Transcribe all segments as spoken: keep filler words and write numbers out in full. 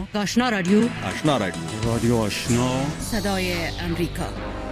آشنا رادیو آشنا رادیو رادیو آشنا صدای امریکا.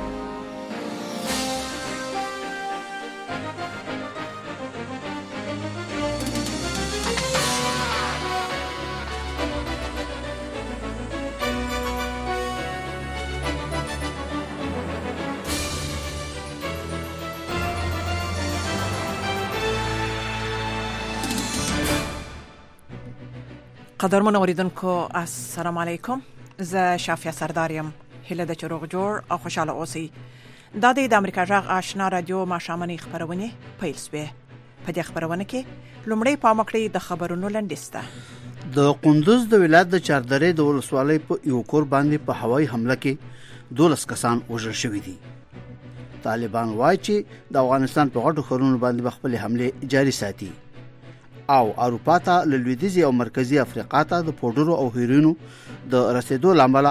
قدرمن اوریدونکو السلام علیکم. زه شافیا سرداریم. هله د چروغ جوړ او خوشاله اوسئ. دا د امریکا جغ آشنا رادیو ماشامنې خبرونه پیل سوې. په دې خبرونه کې لومړی پامکړی د خبرونو لنډیسته. د قندوز د ولایت د چاردرې د ولسوالۍ په یو کور باندې په هوایي حمله کې دولس کسان وژل شوي دي. طالبان وایي چې د افغانستان په غټو ښارونو باندې خپل حمله جاري ساتي او اروپا ته له لویدیځي او مرکزی افریقا ته د پودرو او هیروینو د رسیدو لامل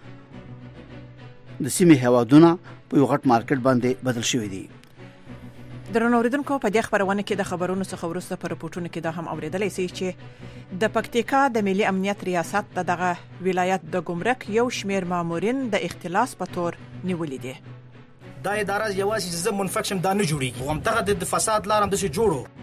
د سیمې هوادونه په یو غټ مارکیټ باندې بدل شوی دي. درنو اوریدونکو په دې خبرونه کې د خبرونو څخه ورسته پر رپورټونو کې دا هم اوریدلای شي چې د پکتیکا د ملي امنیت ریاست دغه ولایت د ګمرک یو شمیر مامورین د اختلاس په تور نیولې دي. دا اداره یوازې زمون منفکشن دا نه جوړیږي، هم دغه د فساد لارم د شي جوړو.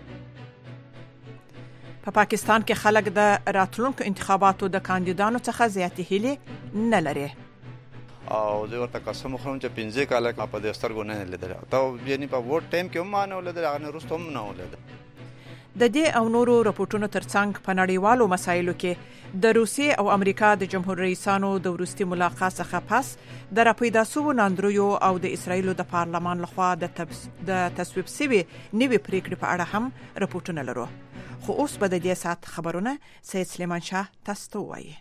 په پا پاکستان کې خلک د راتلونکو انتخاباتو د کاندیدانو څخه زیاتې هیلې نه لري او زه ورته قسم خورم چې پنځه کاله په دې سترګو نه لیدل او یعنی په ووټ ټایم کې هم نه ولیدل، هغه رستم نه ولیدل. د دې او نورو رپورټونو ترڅنګ په نړیوالو مسایلو کې د روسیې او امریکا د جمهور رئیسانو د وروستي ملاقات څخه پس د راپیدا شوو ناندریو او د اسرایلو د پارلمان لخوا د د تصویب شوی نوې پریکړې په اړه هم رپورټونه لرو. خو اوس به د دې سات خبرونه سید سلیمان شاه تاسو ته وایي.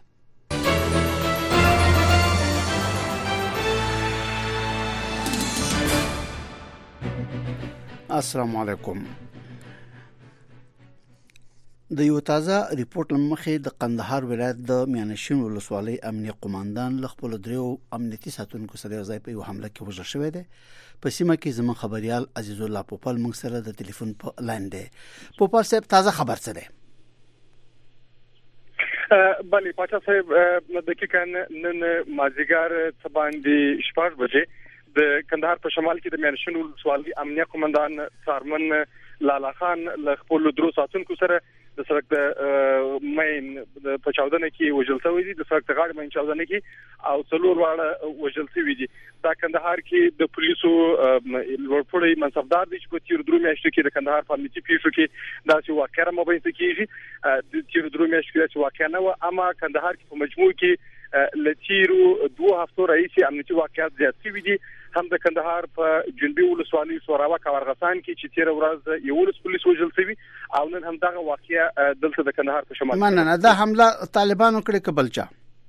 السلام علیکم. د یو تازه ریپورت لمخې د قندهار ولایت د میانشین ولسوالۍ امنیه قوماندان ل خپل دریو امنیتي ساتونکو سره ځای په یو حمله کې وژل شوی دی. په سیمه کې زمون خبريال عزیز الله پوپل موږ سره د ټلیفون په لاین دی. پوپل صاحب تازه خبر څه دی؟ بله پاچا صاحب دقیقاً نن مازیګر څه باندې شپږ بجې د کندهار په شمال کې د میانشین ولسوالۍ امنیه قوماندان څارمن لالا خان ل خپل درو ساتونکو سره د سړک د مین په چاودنه کې وژل شوی دي. د سړک د غاړې مین چاودنه کې او څلور واړه وژل شوی دي. دا کندهار کې د پولیسو ورپړی منصبدار دي چې په تیر درو میاشتو کې د کندهار په امنیتي پیښو کې دا چې واقعا مبینه کیږي. د تیر درو میاشتو کې چې واقعا نه و، اما کندهار کې په مجموع کې لتیرو دوه هفتو رئیسي امنیتي واقعیت زیات شوي دي. هم د کندهار په جنوبي ولسوالۍ سوراوا کاورغسان کې چې تیر ورځ یو ولس پولیس وژل شوی او نن هم دغه واقعیا دلته د کندهار په شمال مننه. دا حمله طالبانو کړې کبلچا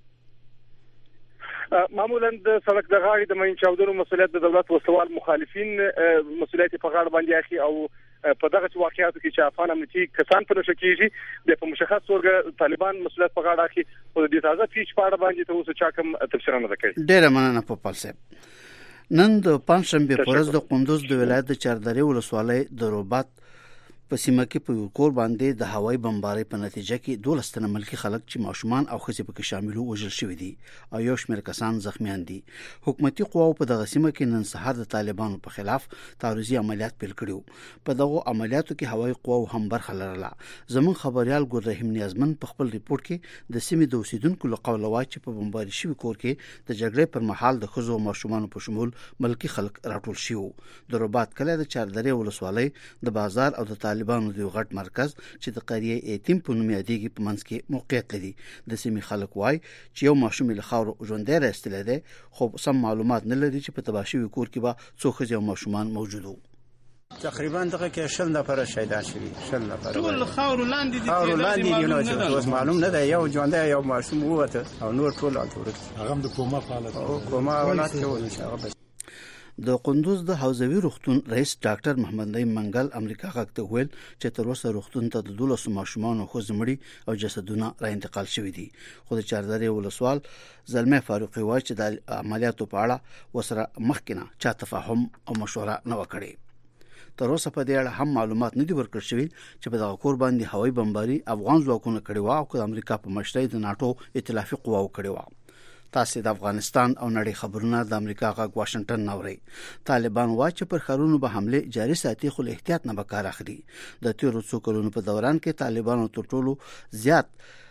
معمولا د سړک د غاړې د مین چاودنو مسؤلیت د دولت وسوال مخالفین مسؤلیت په غاړه باندې اخی او په دغه واقعیاتو کې چې افغان امنیتي کسان په نشه کېږي د په مشخص توګه طالبان مسؤلیت په غاړه اخی او د تازه پیچ په اړه باندې ته اوس چا کوم تفسیر نه کوي. ډیره مننه پوپل صاحب. نن د پنځشنبه پر ورځ د قندوز د ولایت د چاردرې ولسوالۍ د روبات په سیمه کې په یو کور باندې د هوایي بمبارۍ په نتیجه کې دولس تنه ملکی خلک چې ماشومان او ښځې پکې شامل وو وژل شوي دي او یو شمېر کسان زخمیان دي. حکومتي قواو په دغه سیمه کې نن سهار د طالبانو په خلاف تعرضي عملیات پیل کړیو. په دغه عملیاتو کې هوایي قواو هم برخه لرله. زمون خبريال ګل رحیم نیازمن په خپل ریپورت کې د سیمې د اوسیدونکو له قوله وایي چې په بمباري شوي کور کې د جګړې پر مهال د ښځو او ماشومانو په شمول ملکی خلک راټول شوي. د روبات کله د چاردرې ولسوالۍ د بازار او د طالبانو د غټ مرکز چې د قریه ایتیم په نوم یادېږي په منځ کې موقعیت لري. د سیمې خلک وایي چې یو ماشوم له خاورو ژوندی راستل دي، خو سم معلومات نه لري چې په تباشوي کور کې به څو ښځې او ماشومان موجود وو. تقریبا دغه کې شل نفر شهیدان شوي، شل نفر ټول خاور لاندې دي. خاور لاندې دي نو چې اوس معلوم نه دی، یو ژوندی یو ماشوم ووته او نور ټول اټورت هغه د کوما حالت او کوما حالت کې ونه شي. د قندوز د حوزوي روغتون رئیس ډاکټر محمد نعیم منګل امریکا غاکته ویل چې تر اوسه روغتون ته د دولس ماشومان خو زمړي او جسدونه را انتقال شوي دي. خو د چاردرې ولسوال زلمه فاروقي وایي چې د عملیاتو په اړه وسره مخکنه چا تفاهم او مشوره نه وکړي. تر اوسه په دې اړه هم معلومات نه دي ورکړل شوي چې په دغه کور باندې هوایي بمباري افغان ځواکونه کړي و او د امریکا په مشرۍ د ناتو ائتلافي قواو کړي و. تاسو د افغانستان او نړۍ خبرونه د امریکا غږ واشنگټن نوري. طالبان وايي چې پر خارونو به حمله جاري ساتي خو له احتیاط نه به کار اخلي. د تیرو څو کلونو په دوران کې طالبانو تر ټولو زیات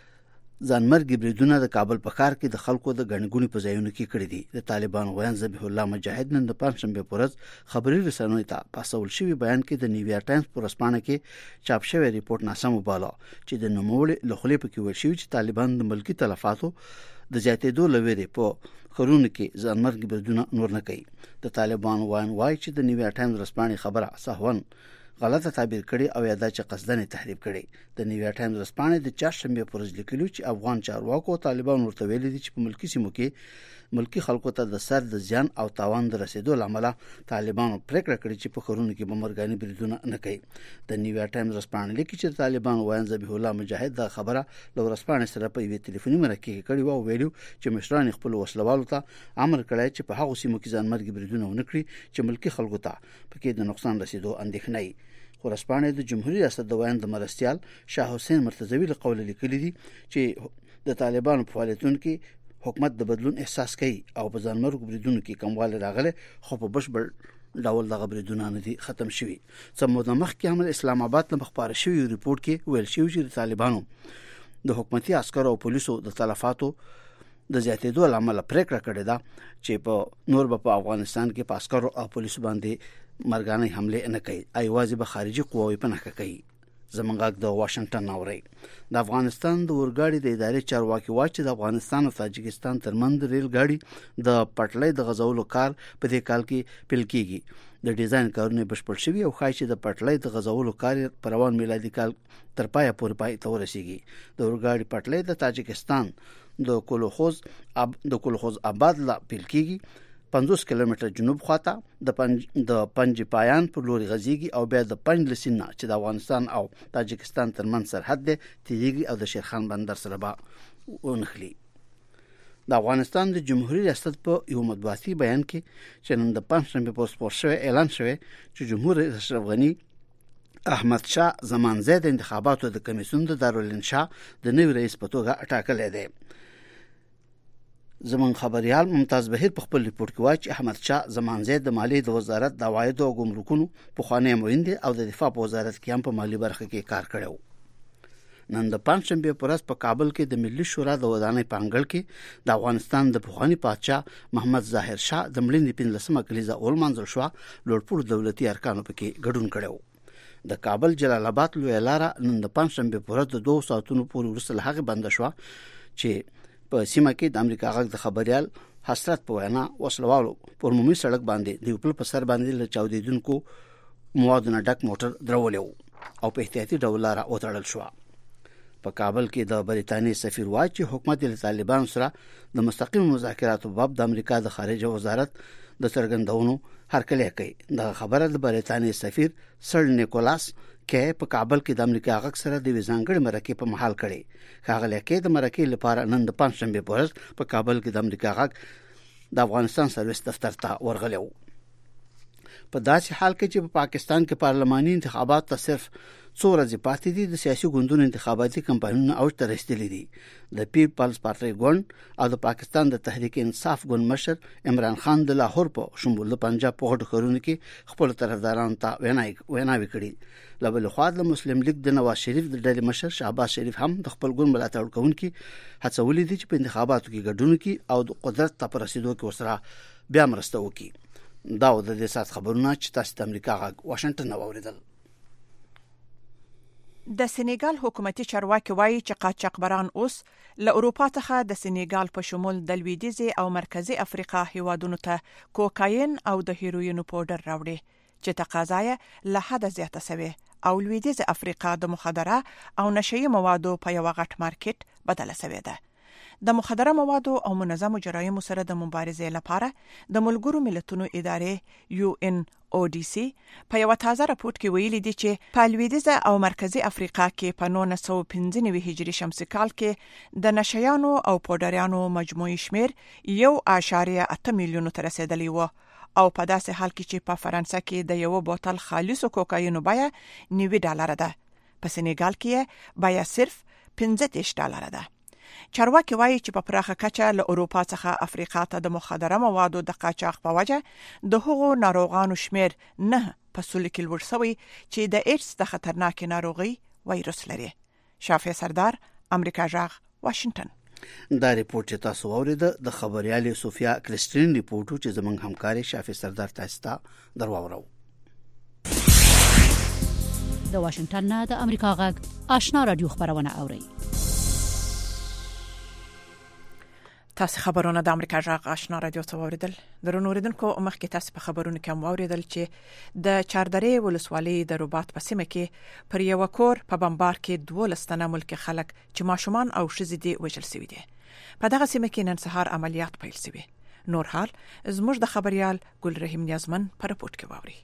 ځانمرګي بریدونه د کابل په ښار کې د خلکو د ګڼګونې په ځایونو کې کړي دي. د طالبان ویان ذبیح الله مجاهد نن د پنځشنبه په ورځ خبري رسنیو ته پاسول شوی بیان کې د نیویارک ټایمز په رسمانه کې چاپ شوی ریپورت ناسم وباله چې د نوموړي له خلې په کې ویل شوی چې طالبان د ملکی تلفاتو د زیاتېدو لوري په خرونه کې ځانمرګي بریدونه نور نه کوي. د طالبان وایي وایي چې د نیویارک ټایمز رسمانه خبره صحون غلطه تعبیر کړي او یا د چ قصدن تحریف کړي. د نیویارک ټایمز رسمانه د چهارشنبه پر ورځ لیکلو چې افغان چارواکو طالبان ورته ویلي دي چې په ملکی سیمو کې ملکی خلکو ته د سر د زیان او تاوان د رسیدو لامل طالبانو پریکړه کړې چې په خرونه کې بمرګاني بریدونه نه کوي. د نیویارک ټایمز رسمانه لیکي چې طالبان وایي ذبیح الله مجاهد د خبره له رسمانه سره په یوه ټلیفوني مرکه کې کړي او ویلو چې مشران خپل وسلوالو ته امر کړی چې په هغه سیمو کې ځانمرګي بریدونه ونه کړي چې ملکی خلکو ته پکې د نقصان رسیدو اندېښنه وي. خو رسپانه د جمهوریت ریاست د وایند مرستيال شاه حسین مرتضوی له قول لیکلي دي چې د طالبانو په فعالیتونو کې حکومت د بدلون احساس کوي او په ځانمرګو بریدونو کې کمواله راغله خو په بشبړ ډول دغه بریدونه نه دي ختم شوي. سمو د مخکې عمل اسلام آباد له مخبار شوی ریپورت کې ویل شوی چې طالبانو د حکومتي عسکرو او پولیسو د تلفاتو د زیاتېدو لامل پریکړه کړې ده چې په نور په افغانستان کې په عسکرو او پولیسو باندې مرګانه حمله نه کوي ایوازي به خارجي قواوی په نخښه کوي. زمونږ د واشنگټن نوري. د افغانستان د ورګاړي د ادارې چارواکي واچ د افغانستان او تاجکستان ترمنځ ریل ګاډي د پټلۍ د غزولو کار په دې کال کې پیل کیږي. د ډیزاین کارونه بشپړ شوي او خای چې د پټلۍ د غزولو کار پر روان میلادي کال تر پایه پورې پای ته ورسیږي. د ورګاړي پټلۍ د تاجکستان د کولوخوز اب د کولوخوز آباد لا پیل کیږي. پنځوس کیلومتر جنوب خواته د پنج د پنج پایان پر لوري غزيږي او بیا د پنج لسینا چې د افغانستان او تاجکستان ترمنځ سرحد دی تیریږي او د شیرخان بندر سره به ونخلي. د افغانستان د جمهوریت ریاست په یو مطبوعاتي بیان کې چې نن د پنځشنبه په سپور شوی اعلان شوی چې جمهور رئیس اشرف غنی احمد شاه زمانزه د انتخاباتو د کمیسیون د دارالانشاء د نوي رئیس په توګه ټاکل دی. زمون خبريال ممتاز بهیر په خپل ریپورت کې وایي چې احمد شاه زمانزه د مالیې د وزارت د عواید او ګمرکونو په خوانی موین دي او د دفاع په وزارت کې هم په مالی برخه کې کار کړو. نن د پنځشنبه په ورځ په کابل کې د ملي شورا د ودانۍ پانګل کې د افغانستان د پخوانی پادشاه محمد ظاهر شاه د مړینې پنځلسمه کلیزه اول منځل شو لوړپوړ دولتي ارکانو پکې ګډون کړو. د کابل جلال آباد لوی لاره نن د پنځشنبه په ورځ د دوه ساعتونو پورې وروسته هغه بند شو چې په سیمه کې د امریکا غږ د خبريال حسرت په وینا وسلوالو پر عمومي سړک باندې د خپل په سر باندې له چاودیدونکو موادو نه ډک موټر درولې او په احتیاطي ډول لاره وتړل شو. په کابل کې د بریتانیې سفیر وایي چې حکومت د طالبان سره د مستقیم مذاکراتو په باب د امریکا د خارجه وزارت د څرګندونو هرکلی کوي. د خبره د بریتانیې سفیر سر نیکولاس کې په کابل کې د امریکا غږ سره د وزنګړ مرکه په محل کړي. خاغله کې د مرکه لپاره نن د پنځشنبه په ورځ په کابل کې د امریکا غږ د افغانستان سرویس دفتر ته ورغلو. په داسې حال کې چې په پاکستان کې پارلماني انتخابات ته صرف څو ورځې پاتې دي د سیاسي ګوندونو انتخاباتي کمپاینونه اوج ته رسیدلي دي. د پیپلز پارټي ګوند او د پاکستان د تحریک انصاف ګوند مشر عمران خان د لاهور په شمول د پنجاب په غټو خورونو کې خپل طرفدارانو ته ویناوي ویناوي کړي. لبل خو د مسلم لیگ د نواز شریف د ډلې مشر شهباز شریف هم د خپل ګوند ملاتړ کوونکي هڅولې دي چې په انتخاباتو کې ګډون وکړي او د قدرت ته پر رسیدو کې وسره بیا مرسته وکړي. دا د دې سات خبرونه چې تاسو د امریکا غږ واشنگټن اوریدل. د سېنیګال حکومتي چارواکي وایي چې قاچاقبران اوس له اروپا څخه د سېنیګال په شمول د لویدیځي او مرکزی افریقا هیوادونو ته کوکاین او د هیروین پاوډر راوړي چې تقاضا یې له حده زیاته شوه او لویدیځي افریقا د مخدره او نشئی موادو په یو غټ مارکیټ بدله شوې ده. د مخدره موادو او منظمو جرایمو سره د مبارزې لپاره د ملګرو ملتونو ادارې یو ان او ډي سي په یو تازه راپورټ کې ویلي دي چې په لویدیځه او مرکزی افریقا کې په نولس سوه پنځه نوي هجري شمسي کال کې د نشيانو او پودریانو مجموعي شمیر یو اعشاریه اته میلیون ته رسیدلی و او په داسې حال کې چې په فرانسه کې د یو بوتل خالص کوکاینو بیه نوي ډالر ده، په سنیګال کې بیه صرف پنځه دېرش ډالر ده. چارواکي وایي چې په پراخه کچه له اروپا څخه افریقا ته د مخدره موادو د قاچاق په وجه د هغو ناروغانو شمیر نه په سلو کې لوړ شوی چې د ایډز د خطرناکې ناروغي وایرس لري. شافع سردار، امریکا جاغ، واشنگټن. دا ریپورت چې تاسو واوریده د خبريال صوفیا کریسټین ریپورتو چې زمونږ همکاري شافع سردار تاسو ته درواورو. د واشنگټن نه د امریکا غږ آشنا رادیو خبرونه اوري. تاسو خبرونه د امریکا جاغ آشنا رادیو ته اوریدل. درنو اوریدونکو، مخکې تاسو په خبرونو کې هم اوریدل چې د چاردرې ولسوالۍ د رباط په سیمه کې پر یو کور په بمبار کې دولس تنه ملکی خلک چې ماشومان او ښځې دي وژل شوي دي. په دغه سیمه کې نن سهار عملیات پیل شوي. نور حال زموږ د خبريال ګل رحیم نیازمن په رپورت کې واوري.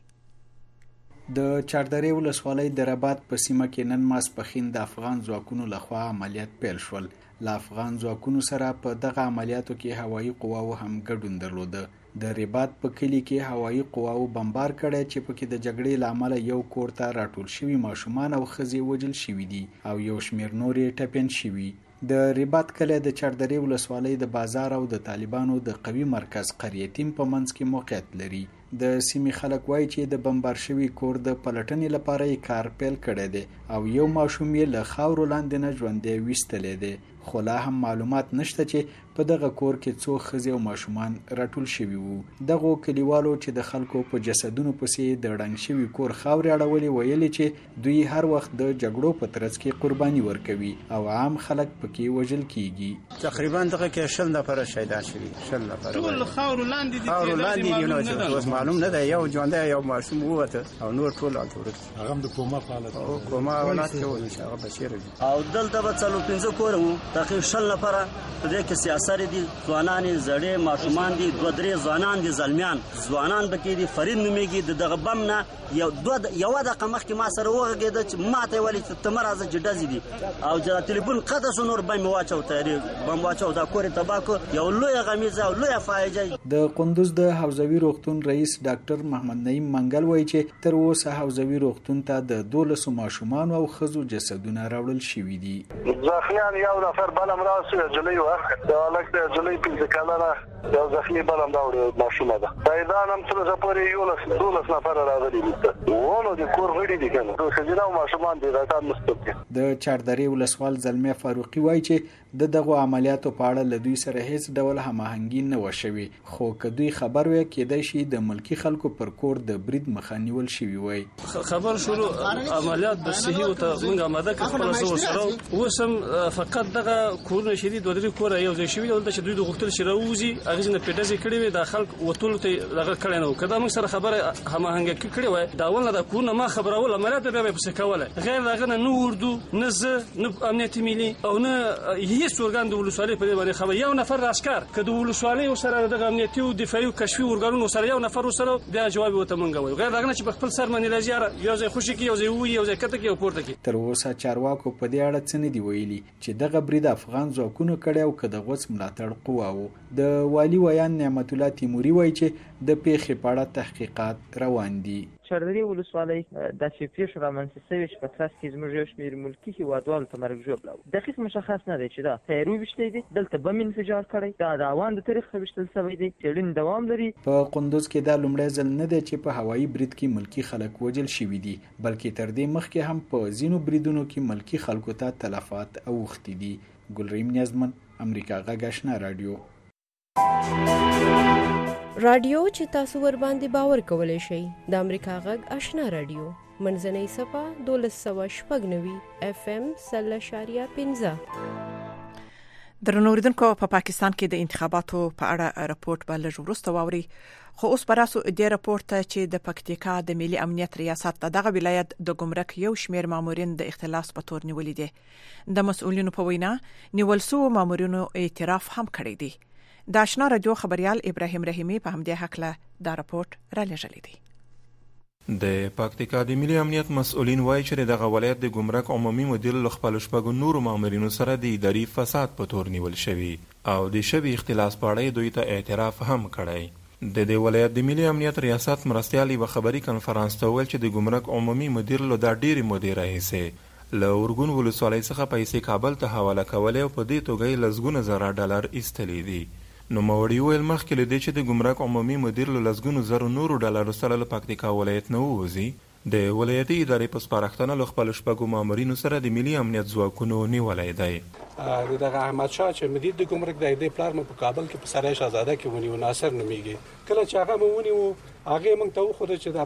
د چاردرې ولسوالۍ د رباط په سیمه کې نن ماسپښین د افغان ځواکونو لخوا عملیات پیل شول. له افغان ځواکونو سره په دغه عملیاتو کې هوایي قواو هم ګډون درلوده. د رباط په کلی کې هوایي قواو بمبار کړی چې پکې د جګړې لامل یو کور ته راټول شوي ماشومان او ښځې وژل شوي دي او یو شمیر نورې ټپین شوي. د رباط کلی د چاردرې ولسوالۍ د بازار او د طالبانو د قوي مرکز قريتیم په منځ کې موقعیت لري. د سیمې خلک وایي چې د بمبار شوي کور د پلټنې لپاره یې کار پیل کړی دی او یو ماشوم یې له خاورو لاندې نه ژوندی ویستلی دی، خو لا هم معلومات نشته چې په دغه کور کې څو ښځې او ماشومان راټول شوي وو. دغو کلیوالو چې د خلکو په جسدونو پسې د ړنګ شوي کور خاورې اړولې ویلي چې دوی هر وخت د جګړو په ترڅ کې قرباني ورکوي او عام خلک پکې وژل کیږي. تقریبا دغه کې شل نفر شهیدان شوي. شل نفر ټول خاورو لاندې دي. خاورو لاندې دي نو معلوم نه ده. یو ژوندی یو ماشوم ووته او نور ټول الټورت هغه د کوما حالت او کوما ولات کې ولې چې هغه بشیر دي. او دلته به څلور پنځه کور وو. تقریبا شل نفر په دې کې سیاسر دي، ځوانان زړې ماشومان دي، دوه درې ځوانان دي، زلمیان ځوانان بکې دي. فرید نومېږي. د دغه بم نه یو دوه یو دقیقه مخکې ما سره وغږېده چې ما ته ولې چې ته مه راځه چې ډزې دي او چې تلیفون قطع شو نور بم مې واچو تیارې بم واچو دا کور یې تباه کړ. یو لویه غمیزه او لویه فاجعه. د قندوز د حوزوي روغتون رئیس ډاکټر محمد نعیم منګل وایي چې تر اوسه حوزوي روغتون ته د دولسو ماشومان او ښځو جسدونه راوړل شوي دي. زخمیان یو نفر بلم راسي جلۍ وه د هلک د جلۍ پنځه کلنه یو زخمي بلم راوړی ماشومه ده. شهیدان هم تر اوسه پورې یولس دولس نفره راغلي دي. ونو د کور غړي دي کنه د ښځینه او ماشومان دي راټول مستقیم. د چاردرې ولسوال زلمه فاروقي وایي چې د دغه عملیاتو په اړه له دوی سره هیڅ ډول هماهنګي نه و شوې، خو که دوی خبر وي کېدای شي د ملکی خلکو پر کور د برید مخه نیول شوی وي. خبر شروع عملیات د صحي او ته موږ آماده کړو خپل سره وسم فقط دغه کورونه شدید د دوی کور یو ځای شوی ولته چې دوی د غختل شي راوځي اغه نه پیډازي کړي وي د خلک وټول ته دغه کړي نو کدا موږ سره خبره هماهنګي کړي وي دا ول دا کورونه ما خبره ول عملیات به په سکوله غیر دغه نه اردو نه ز نه امنیت ملي او نه هیڅ ورګان د ولسوالۍ په دې باندې خبر یو نفر راشکار کده ولسوالۍ سره دغه امنیتي او دفاعي او کشفي ورګانونو سره یو نفر سره د جواب وته مونږ وي غیر دغه چې په خپل سر باندې لږه یو ځای خوشي کې یو ځای وي یو ځای کته کې او پورته کې. تر اوسه چارواکو په دې اړه څه نه دی ویلي چې دغه برید افغان ځواکونو کړي او کده غوڅ ملاتړ قواو. د والی ویان نعمت الله تیموري وایي چې د پیښې په اړه تحقیقات روان دي. چاردرې ولسوالۍ د پیښو رامنځته شوې چې په ترڅ کې زموږ یو شمېر ملکي هېوادوالو ته مرګ ژوبله و. دقیق مشخص نه دی چې دا تیارو ویشتی دي، دلته بم انفجار کړی، دا د اوان د تاریخ ویشتل شوی دی، څېړنې دوام لري. په قندوز کې دا لومړی ځل نه دی چې په هوایي برید کې ملکي خلک وژل شوي دي، بلکې تر دې مخکې هم په ځینو بریدونو کې ملکي خلکو ته تلفات اوښتي دي. ګلریم نیازمن، امریکا غږ آشنا رادیو. رادیو چې تاسو ور باندې باور کولای شئ د امریکا غږ آشنا رادیو منځنۍ صفه دولس سوه شپږ نوي اف ام سل اشاریه پنځه. درنو اوریدونکو په پاکستان کې د انتخاباتو په اړه راپورټ به لږ وروسته واوري، خو اوس براسو دې راپورټ ته چې د پکتیکا د ملي امنیت ریاست دغه ولایت د ګمرک یو شمیر مامورین د اختلاس په تور نیولې دي. د مسؤلینو په وینا نیول سو مامورینو اعتراف هم کړی دی. د آشنا رادیو خبريال ابراهيم رحیمي په همدې حق له دا راپورټ را لېږلی دی. د پکتیکا د ملي امنیت مسؤلین وایي چې دغه ولایت د ګمرک عمومي مدیر له خپل شپږو نورو مامورینو سره د اداري فساد په تور نیول شوی او د شوی اختلاس په اړه دوی ته اعتراف هم کړی. د دې ولایت د ملي امنیت ریاست مرستیال یو خبري کنفرانس ته ویل چې د ګمرک عمومي مدیر له دا ډېری مدیر راهیسې له اورګون ولسوالۍ څخه پیسې کابل ته حواله کولې او په دې توګه یې لسګونه زره ډالر ایستلي دي. نو موري ویل مخکې له دې چې د ګمرک عمومي مدیر له لسګونو زرو نورو ډالرو سره له پکتیکا ولایت نه ووځي، د ولایتي ادارې په سپارښتنه له خپلو شپږو مامورینو سره د ملي امنیت ځواکونو نیولی دی. د دغه احمدشاه چې مدیر د ګمرک دی د پلار مو په کابل کې په سرای شهزاده کې ونیو، ناصر نومیږي. کله چې هغه مو ونیو هغې موږ ته وښوده چې دا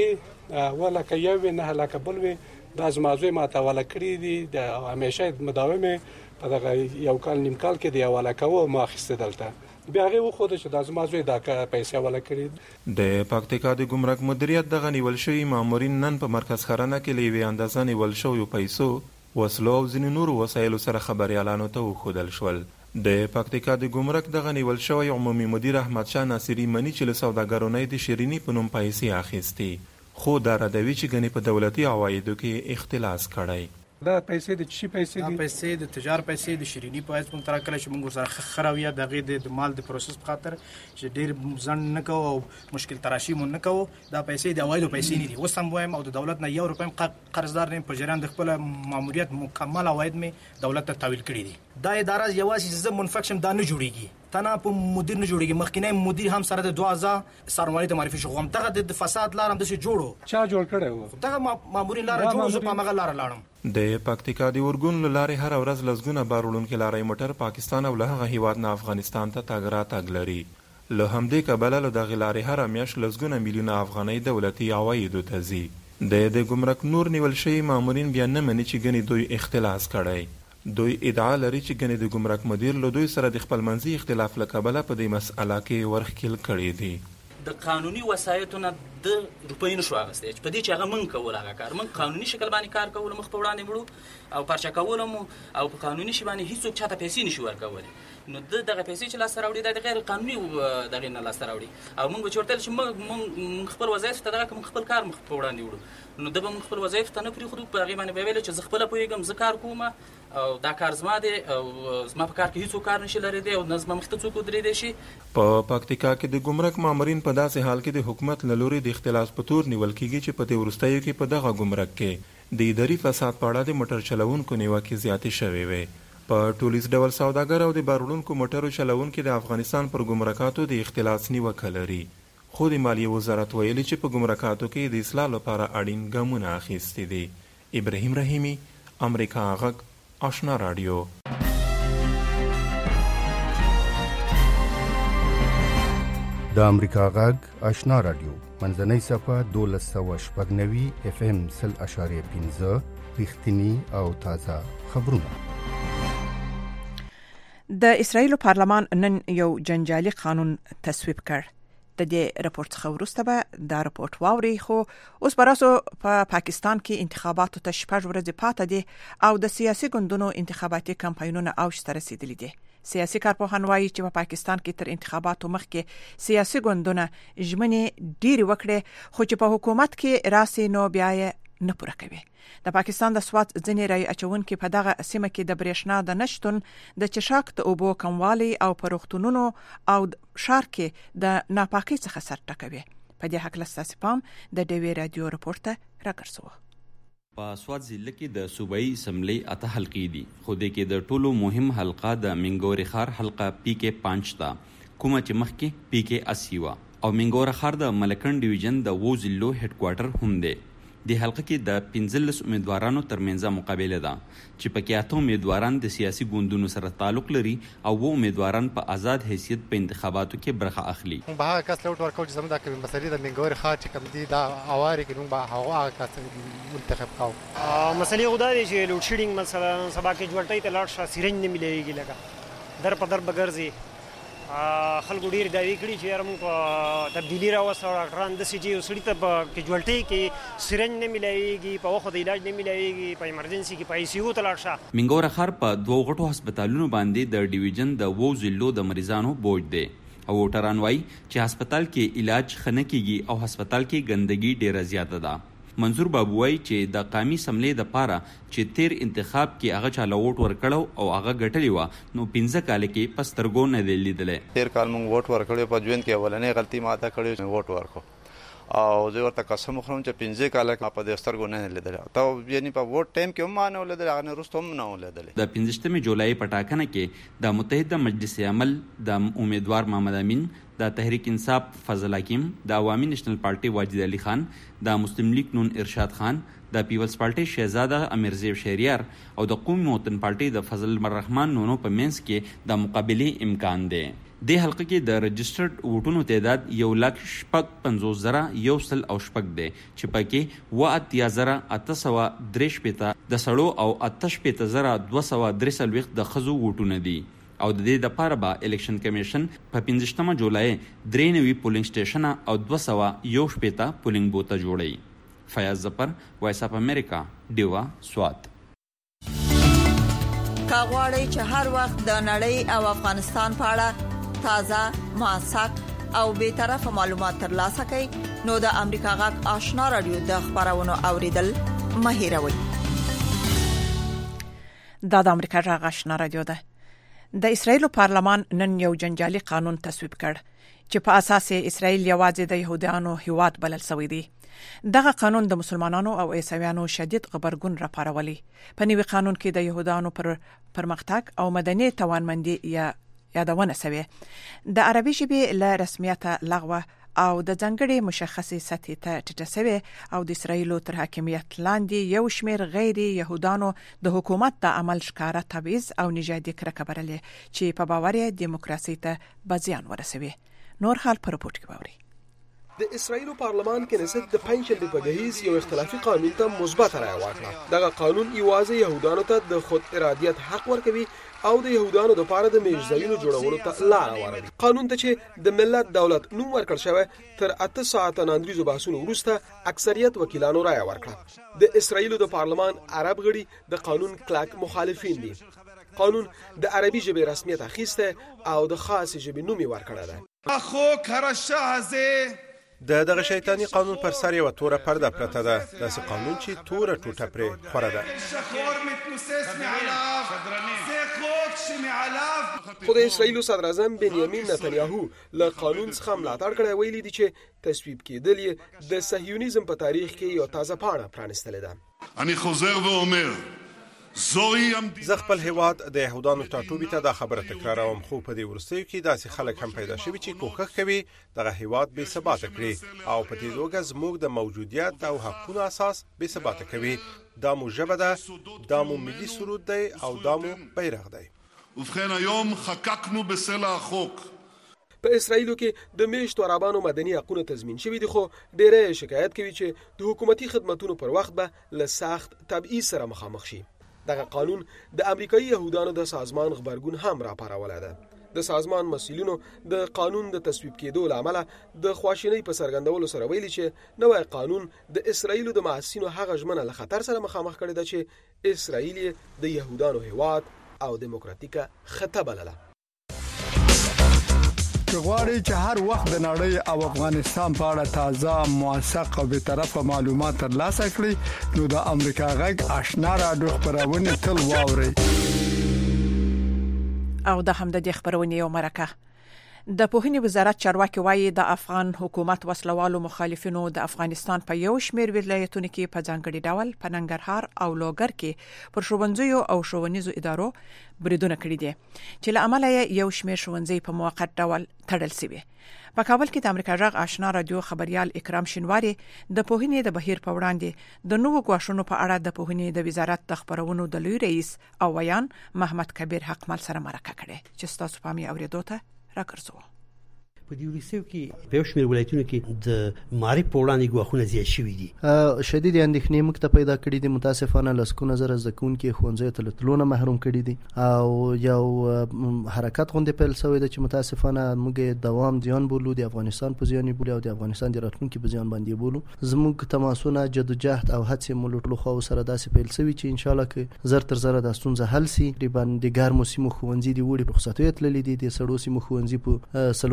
پیسې ولکه یو وي نه لکه بل وي، دا زما زوی ما ته حواله کړي دي، د همیشه مداومې په دغه یو کال نیم کال کې د حواله کوه ما اخیستې دلته. بیا هغې وښوده چې دا زما زوی دا پیسې حواله کړي. د پکتیکا د ګمرک مدیریت دغه نیول شوي مامورین نن په مرکز خرنه کې له یوې اندازه نیول شویو پیسو، وسلو او ځینې نورو وسایلو سره خبریالانو ته وښودل شول. د پکتیکا د ګمرک دغه نیول شوی عمومي مدیر احمدشاه ناصري مني چې له سوداګرو نه د شیریني په نوم پیسې اخیستې، خو دا ردوي چې ګنې په دولتي عوایدو کې اختلاس کړی. دا پیسې د چی پیسې دي؟ دا پیسې د تجار پیسې د شیرینی په واسطه موږ تر کله چې موږ سره خراویا دغه د مال د پروسس په خاطر چې ډېر ځن نه کوو او مشکل تراشی مون نه کوو. دا پیسې د اوایدو پیسې نه دي. اوس هم وایم او د دولت نه یو روپیم قرضدار نه په جریان د خپل ماموریت مکمل اواید می دولت ته تحویل کړی دي. دا اداره یوازې زه منفکشم دا نه جوړیږي، تنه په مدیر نه جوړیږي. مخکینی مدیر هم سره د دوازه سرمایه ته معرفي شو، هم دغه د فساد لار هم د جوړو چا جوړ کړی و دغه مامورین لار جوړو په مغه لار لاړم. د پکتیکا د اورګون لارې هر ورځ لسګونه بار وړونکي لارې موټر پاکستان او له هغه هیواد نه افغانستان ته تګ راتګ لري. له همدې کبله له دغې لارې هره میاشت لسګونه میلیونه افغانۍ دولتي عوایدو ته ځي. د د ګمرک نور نیول شوي مامورین بیا نه مني چې ګنې دوی اختلاس کړی. دوی ادعا لري چې ګنې د ګمرک مدیر له دوی سره د خپل منځي اختلاف له کبله په دې مسئله کې ورښکیل کړي دي. د قانوني وسایطو نه د روپۍ نشو اخیستی چې په دې چې هغه موږ کول هغه کار موږ قانوني شکل باندې کار کولو مخ په وړاندې وړو او پرچه کولو مو او په قانوني شي باندې هیڅوک چاته پیسې نشي ورکولی. نو د دغه پیسې چې لاسته راوړي دا د غیر قانوني دغې نه لاسته راوړي او موږ به چې ورته چې موږ خپل وظایف ته دغه موږ خپل کار مخ په وړاندې وړو، نو ده به موږ خپل وظایف ته نه پرېښودو. په هغې باندې به ویل چې زه خپله پوهېږم، زه کار کوم او دا کار زما دی او زما په کار کې هیڅوک کار نشي لرېدی او نه زما مخې ته څوک ودرېدی شي. په پکتیکا کې د ګمرک مامورین په داسې حال کې د حکومت له لوري د اختلاس په تور نیول کېږي چې په دې وروستیو کې په دغه ګمرک کې د اداري فساد په اړه د موټر چلوونکو نیوکې زیاتې شوې وې. په ټولیز ډول سوداګر او د بار وړونکو موټرو چلوونکي د افغانستان پر ګمرکاتو د اختلاس نیوکه لري، خو د مالیې وزارت ویلي چې په ګمرکاتو کې د اصلاح لپاره اړین ګامونه اخیستي دي. ابراهیم رحیمي، امریکا غږ، آشنا رادیو. د امریکا غږ آشنا رادیو منځنۍ صفه دولس سوه شپږ نوي اف ام سل اشاریه پنځه رښتینی او تازه خبرونه. د اسرایل پارلمان نن یو جنجالي قانون تصویب کړ. د دې راپورټ څخه وروسته به دا راپورټ واوري، خو اوس براسو په پا پاکستان کې انتخاباتو ته شپږ ورځې پاته دي او د سیاسي ګوندونو انتخاباتي کمپاینونه اوج ته رسیدلي دي. سیاسي کارپوهان وایي چې په پاکستان کې تر انتخاباتو مخکې سیاسي ګوندونه ژمنې ډېرې وکړې، خو چې په حکومت کې راسي نو بیا یې نه پوره کوي. د پاکستان د سوات ځینې رای اچونکي په دغه سیمه کې د برېښنا د نشتون، د چشاک د اوبو کموالی او په روغتونونو او ښار کې د ناپاکۍ څخه سر ټکوي. په دې هکله ستاسې پام د ډیوې رادیو رپورټ ته راګرځوو. په سوات ضلع کې د صوبایي اسمبلی اته حلقې دي، خو د کې د ټولو مهم حلقه د منګوري خار حلقه پی کې پنځ تا، کومه چې مخکې پی کې اسی وا او منګوري خار د ملکن ډیویژن د وو ضلعو هډ کوارټر هم دی. د حلقه کې د پنځلس امیدوارانو ترمنځ مقابله ده چې پکې اته امیدواران د سیاسي ګوندونو سره تعلق لري او و امیدواران په آزاد حیثیت په انتخاباتو کې برخه اخلي. به هغه کس لوټ ورکوي چې زموږ د کوم مسلې د منګوري خار چې کوم دي دا اواري کې نو به هغه کس منتخب کاو. مسلې خدا دي چې لوډ شیډینګ مثلا سبا کې جوړټي ته لاړ شي سیرنج نه مليږي لګا در په در بغرزي خلکو ډیر دایي کړي چې یاره موږ په تبدیلي راوستو ډاکټران داسې چې یو سړي ته په کیجوالټۍ کې سرنج نه میلاویږي، په وخت د علاج نه میلاویږي، په ایمرجنسي کې په آی سی یو ته لاړ شه. منګوره ښار په دوو غټو هسپتالونو باندې د ډیویژن د وو ضلعو د مریضانو بوج دی او وټران وایي چې هسپتال کې علاج ښه نه کیږي او هسپتال کې ګندګي ډیره زیاته ده. منظور بابو وايي چې د قومي سملې د پاره چې تیر انتخاب کې هغه چا لوټ ورکړو او هغه ګټلی و نو پنځه کال کې پسترګو نه دی لیدلې. تیر کال موږ ووټ ورکړو په ژوند کې اولنې غلطي ماته کړې ووټ ورکړو او زه ورته قسم خورم چې پنځه کال په دې سترګو نه لیدل ته یعنی په ووټ ټایم کې هم نه لیدل هغه وروسته هم نه لیدل. د پنځمه جولای په ټاکنه کې د متحده مجلس عمل د امیدوار محمد امین، د تحریک انصاف فضل حکیم، د عوامي نېشنل پارټي واجد علي خان، د مسلم لیگ نون ارشاد خان، د پیپلز پارټي شهزاده امیرزیب شهریار او د قومي وطن پارټي د فضل الرحمن نونو په منځ کې د مقابله امکان دی. د حلقه کې د رجسټرډ ووټونو تعداد یو لک شپږ پنځوس زره یو سل او شپږ دی چې پکې اوه اتیا زره اته سوه درې شپېته د سړو او اته شپېته زره دوه سوه درې څلوېښت د ښځو ووټونه دي او د دې دپاره به الیکشن کمیشن په پنځویشتمه جولای درې نوي پولینګ سټیشنه او دوه سوه یو شپېته پولینګ بوته جوړوي. فیاض ظفر، وایس اف امریکا، ډیوا، سوات. کاغواړی چې هر وخت د نړۍ او افغانستان په اړه تازه، موثق او به طرفه معلومات ترلاسه کړئ نو د امریکا غږ آشنا رادیو د خبرونو اوریدل مه هیروئ. دا د امریکا غږ آشنا رادیو ده. د اسرایل پارلمان نن یو جنجالي قانون تصویب کړ چې په اساس اسرایل یوازې د يهودانو هیواد بلل شوی دی. دغه قانون د مسلمانانو او عیسویانو شدید غبرګون راپارولي. په نوي قانون کې د يهودانو پر پرمختګ او مدني توانمندي یا یادونه شوی. د عربي ژبې له رسمیت لغوه او د ځنګړې مشخصې سطحې ته ټیټه شوی او د اسرایلو تر حاکمیت لاندې یو شمېر غیر يهودانو د حکومت د عمل ښکاره تبعیض او نژادي کرکه برلې چې په باور یې دیموکراسي ته به زیان ورسوي. نور حال په رپورټ کې باوري. د اسرایل پارلمان کنیست د پنځشنبه په جهیز یو اختلافي قانون ته مثبت رائے ورکړه. دغه قانون یوازې يهودانو ته د خود ارادیت حق ورکوي او د يهودانو د پاره د میشځایونو جوړولو ته لار هواروي. قانون ته چې د ملت دولت نوم ورکړل شوی تر اته ساعته ناندریزو بحثونو وروسته اکثریت وکیلانو رائے ورکړه. د اسرایل د پارلمان عرب غړي د قانون کلک مخالفین دي. قانون د عربي ژبې رسمیت اخیسته او د خاص ژبې نوم ورکړل ده. اخو کرشازه د دغه شیطانی قانون پر سر یو توره پرده پرته ده. داسې قانون چې توره ټوټه پرې خوره ده. خو د اسرایل صدر اعظم بنیامین نتنیاهو له قانون څخه ملاتړ کړی، ویلي دي چې تصویب کېدل یې د صهیونیزم په تاریخ کې یو تازه پاڼه پرانستلې ده. אני خוזر ואומر زه خپل هیواد د يهودانو ټاټوبي ته دا خبره تکراروم، خو په دې وروستیو کې داسې خلک هم پیدا شوي چې کوښښ کوي دغه هیواد بې ثباته کړي او په دې توګه زموږ د موجودیت او حقونو اساس بې ثباته کوي. دا مو ژبه ده، دا مو ملي سرود دی او دا مو بیرغ دی. ובכן היום חקקנו בסלע החוק. په اسرایلو کې د میشتو عربانو مدني حقوقو تضمین شوي دي، خو ډېری شکایت کوي چې د حکومتي خدماتونو پر وخت به له سخت تبعیض سره مخامخ شي. دغه قانون د امریکایي يهودانو د سازمان خبرګون هم راپاروله ده. د سازمان مسؤلینو د قانون د تصویب کېدو لامل د خواشینۍ په څرګندولو سره ویلي چې نوی قانون د اسرایلو د محصینو هغه ژمنه له خطر سره مخامخ کړې ده چې اسرایل د يهودانو هیواد او دیموکراتیکه خطه بلله. غواړي چې هر وخت د نړۍ او افغانستان په اړه تازه، موثق او به طرفه معلومات ترلاسه کړئ نو د امریکا غږ آشنا رادیو خبرونه تل واورئ. او د هم د خبرونه یو مرکه د پوهنې وزارت چارواکي وایي د افغان حکومت وسلوالو مخالفینو د افغانستان په یو شمېر ولایتونو کې په ځانګړي ډول په ننګرهار او لوګر کې پر ښوونځیو او ښوونیزو ادارو بریدونه کړي دي چې له امله یو شمېر ښوونځي په موقت ډول تړل شوي. په کابل کې د امریکا غږ آشنا رادیو خبريال اکرام شینواری د پوهنې د بهیر په وړاندې د نوو غواښونو په اړه د پوهنې د وزارت د خبرونو د لوی رئیس او ویان محمد کبیر حقمل سره مرکه کړې چې تاسو پامي اوریدو ته راکړسو. په دې ورسېو کې په شمېر ولایتونو کې د معرفت په وړاندې غواخونه زیات شوي دي. شدید اندېښنې موږ ته پیدا کړې دي. متاسفانه لسګونه زره زده کوونکي ښوونځیو ته له تلو نه محروم کړي دي او یو حرکت غونډې پیل شوی دی چې متاسفانه موږ دوام زیان بولو، د افغانستان په زیان بولو او د افغانستان د راتلونکي په زیان باندې بولو. زموږ تماسونه، جدوجهد او هڅې مو له ټولو خواو سره داسې پیل شوي چې ان شاء الله کې زر تر زره د ستونزه حل شي. تقریبا د ګرمو سیمو ښوونځي د وړي په رخصتیو تللي دي، د سړو سیمو ښوونځي په سلو نیمه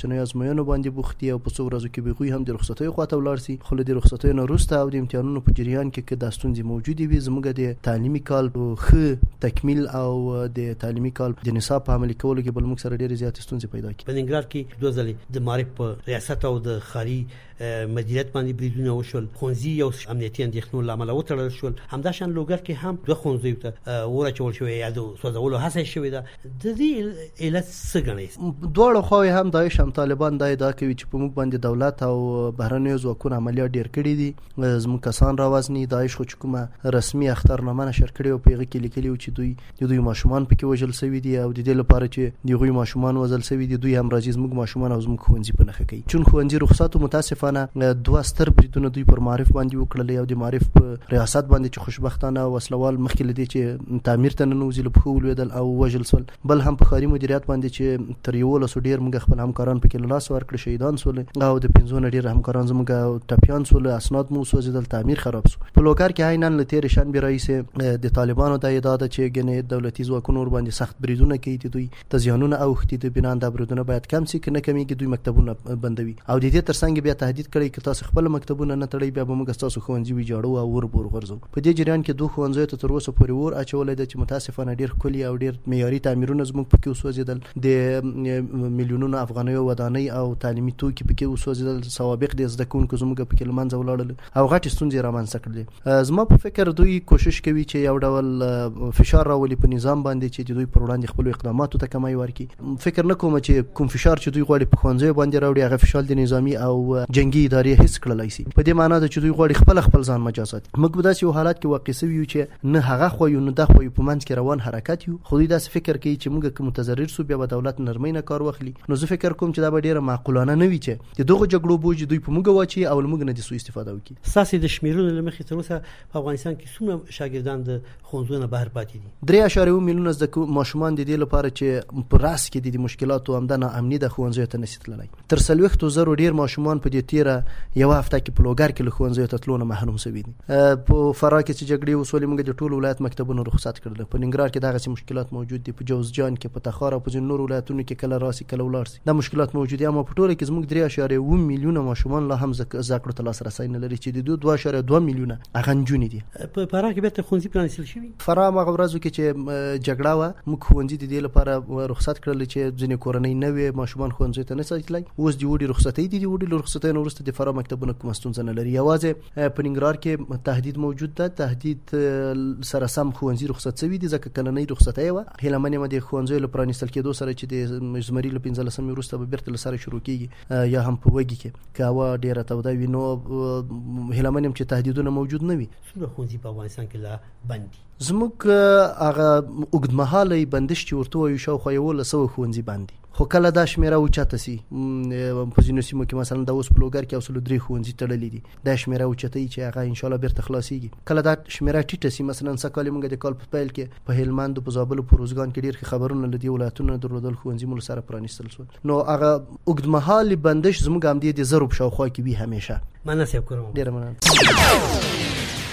میاشتنۍ ازموینو باندې بوخت دي او په څو ورځو کې به غوي هم د رخصتیو خواته ولاړ شي. خو د رخصتیو نه وروسته او د امتحانونو په جریان کې کې د ستونزې موجودې وي زموږ د تعلیمي کال ښه تکمیل او د تعلیمي کال د نصاب په عملي کولو کې بل موږ سره ډېرې زیاتې ستونزې پیدا کړي. په ننګرهار کې دوه ځلې د معارف په ریاست او د خاري مدیریت باندې بریدونه وشول. ښوونځي یو امنیتي اندېښنو له امله وتړل شول. همداشان لوګر کې هم دوه ښوونځیو ته اور اچول شوی یا د سوځولو هڅه شوې ده. د دې علت څه ګڼئ؟ دواړه خواوې هم داعش هم طالبان دا ادعا کوي چې په موږ باندې دولت او بهرنیو ځواکونو عملیات ډېر کړي دي. زموږ کسان راوزني. داعش خو چې کومه رسمي اخترنامه نشر کړې او په هغې کې لیکلي و چې دوی د دوی ماشومان پکې وژل شوي دي او د دې لپاره چې د هغوی ماشومان وژل شوي دي دوی هم راځي زموږ ماشومان او زموږ ښوونځي په نښه کوي. چون ښوونځي رخصت متاسفانه دوه ستر بریدونه دوی پر معارف باندې وکړل. یو د معارف په ریاست باندې چې خوشبختانه وسلوال مخکې له دې چې تعمیر ته ننوځي له پښو ولوېدل او وژل شول. بل هم په ښاري مدیریت باندې چې تر یولسو ډېر موږ خپل همکاران پکې له لاسه ورکړل شهیدان شول او د پنځو نه ډېر همکاران زموږ ټپیان شول. اسناد مو وسوځېدل. تعمیر خراب شو. په لوګر کې عیناً له تېرې شنبې راهیسې د طالبانو دا ادعا ده چې ګنې دولتي ځواکونو ورباندې سخت بریدونه کوي. د دوی ته زیانونه اوښتي دي. بنا دا بریدونه باید کم شي که نه کمیږي دوی مکتبونه بندوي او د دې تر څنګ بیا تهدید کړی که تاسو خپل مکتبونه نه تړئ بیا به موږ ستاسو ښوونځي ویجاړو او ور بور غورځو. په دې جریان کې دوه ښوونځیو ته تر اوسه پورې اور اچولی ده چې متاسفانه ډېر ښکلي او ډېر معیاري تعمیرونه زموږ پکې وسوځېدل. د میلیونونو افغانیو ودانۍ او تعلیمي توکي پکې وسوځېدل. سوابق د زده کوونکو زموږ پکې له منځه ولاړل او غټې ستونزې رامنځته کړلې. زما په فکر دوی کوشش کوي چې یو ډول فشار راولي په نظام باندې چې د دوی پر وړاندې خپلو اقداماتو ته کمی ورکړي. فکر نه کوم چې کوم فشار چې دوی غواړي په ښوونځیو باندې راوړي هغه فشار د نظامي او جنګي ادارې هیڅ کړلی شي. په دې معنا ده چې دوی غواړي خپل خپل ځان مجازات. موږ په داسې یو حالت کې واقع سوي یو چې نه هغه خوا یو نه دا خوا یو په منځ کې روان حرکت یو. خو دوی داسې فکر کوي چې موږ که متضرر سو بیا به دولت نرمۍ نه کار واخلي. نو زه فکر کوم چې دا به ډېره معقولانه نه وي چې د دغو جګړو بوج دوی په موږ واچوي او له موږ نه د سوء استفاده وکړي. ستاسې د شمېرونو له مخې تر اوسه په افغانستان کې څومره شاګردان د ښوونځیو نه بهر پاتې دي؟ درې اعشاریه اووه میلیونه زده ماشومان د دې لپاره چې په راس کې د مشکلاتو همدا ناامني د ښوونځیو ته نشي تللی. تر څلوېښتو زرو ډېر ماشومان په دې تېره یوه هفته کې په لوګر کې له ښوونځیو ته تلو نه محروم شوي دي. په فراه کې چې جګړې وسولې موږ د ټول ولایت مکتبونو رخصت کړل. په ننګرهار کې دغسې مشکلات موجود دي. په جوزجان کې په تخار او په ځینو نورو ولایتونو کې کله راسي کله ولاړ سي دا مشکلات موجود دي. اما په ټوله کې زموږ درې اعشاریه اووه میلیونه ماشومان لا هم زده کړو ته لاسرسی نه لري چې د دوی دوه اعشاریه دوه میلیونه هغه نجونې دي. په فراه کې بیرته ښوونځي پرانیستل شوي. فراه هغه ورځو کې چې جګړه وه موږ ښوونځي د دې لپاره رخصت کړل چې ځینې کورنۍ نه وې ماشومان ښوونځیو ته نه سي تللی. اوس د اوړي رخصتۍ دي. د اوړي له رخصتۍ نه وروسته د فراه مکتبونه کومه ستونزه نه لري. یوازې په ننګرهار کې تهدید موجود ده. تهدید سره سم ښوونځي رخصت شوي دي ځکه کلنۍ رخصتۍ وه. هیله من یم د ښوونځیو له پرانیستل کېدو سره چې د زمري له پنځلسمې وروسته به بیرته له سره شروع کېږي یا هم په وږي کې که هوا ډېره توده وي نو هیله من یم چې تهدیدونه موجود نه وي. څومره ښوونځي په افغانستان کې لا بند دي؟ زموږ هغه اوږدمهالی بندش چې ورته وایو شاوخوا یولس سوه ښوونځي بند دي. خو کله دا شمېره اوچته سي په ځینو سیمو کې مثلا د اوس په لوګر کې یو سلو درې ښوونځي تړلي دي. دا شمېره اوچتوي چې هغه انشاءالله بیرته خلاصېږي. کله دا شمېره ټیټه سي مثلا څه کال موږ د کال په پیل کې په هلمند په زابل په روزګان کې ډېر ښه خبرونه له دې ولایتونو نه درلودل. ښوونځي مو له سره پرانیستل شول. نو هغه اوږدمهالي بندش زموږ همدې د زرو په شاوخوا کې وي همیشه. مننه صاحب کوم. ډېره مننه.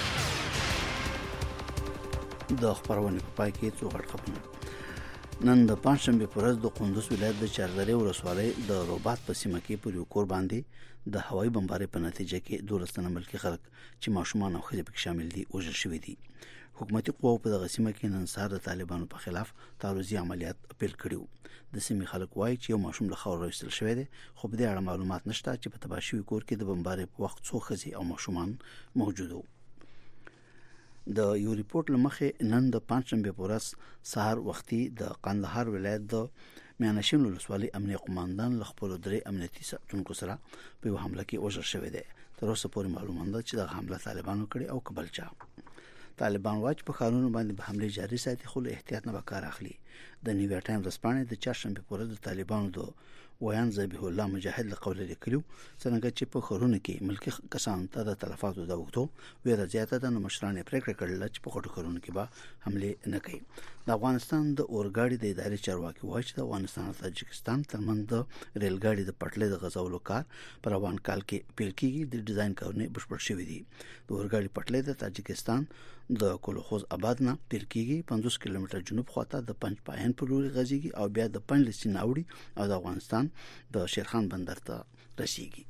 د خبرونې په پای کې څو غټ خبرونه. نن د پنځشنبې په ورځ د کندوز ولایت د چاردرې ولسوالۍ د روبات په سیمه کې پر یو کور باندې د هوایي بمبارۍ په نتیجه کې دولس تنه ملکي خلک چې ماشومان او ښځې پکې شامل دي وژل شوي دي. حکومتي قواو په دغه سیمه کې نن سهار د طالبانو په خلاف تعرضي عملیات پیل کړي وو. د سیمې خلک وایي چې یو ماشوم له خاورو راویستل شوی دی خو په دې اړه معلومات نشته چې په تباه شوي کور کې د بمبارۍ په وخت څو ښځې او ماشومان موجود وو. د یو ریپورت لمخې نن د پنځشنبې په ورځ سهار وختي د قندهار ولایت د میانشین ولسوالۍ امنیه قوماندان له خپلو درې امنیتي ساتونکو سره په یوه حمله کې وژل شوی دی. تر اوسه پورې معلومه ده چې دغه حمله طالبانو کړې او که بل چا. طالبان وایي چې په ښارونو باندې به حملې جاري ساتي خو له احتیاط نه به کار اخلي. د نیویا ټایم ورځپاڼې د چهارشنبې په ورځ د طالبانو د ویان ذبیح الله مجاهد له قوله لیکلي څرنګه چې په ښارونو کې ملکي کسانو ته د تلفاتو د اوږدو ویره زیاته ده نو مشران یې پرېکړه کړله چې په غټو ښارونو کې به حملې نه کوي. د افغانستان د اورګاډي د ادارې چارواکي وایي چې د افغانستان او تاجکستان ترمنځ د ریلګاډي د پټلۍ د غځولو کار په روان کال کې پیل کېږي. د ډیزاین کارونه بشپړ شوي دي. د اورګاډي پټلۍ د تاجکستان د کولوخوز آباد نه پیل کېږي. پنځوس کیلومتر جنوب خواته د پنج پاین پر لوري غځيږي او بیا د پنځل سیناوړي او د افغانستان د شیرخان بندر ته رسیږي.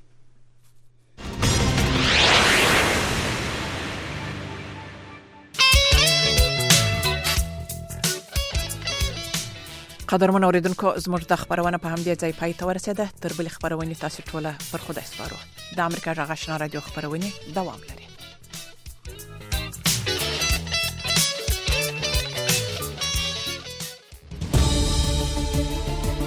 قدرمن اوریدونکو زموږ د خبرونه په همدې ځای پای ته ورسېده. تر بل خبرونه تاسو ټوله پر خدای سپارو. د امریکا غږ آشنا رادیو خبرونه دوام لري.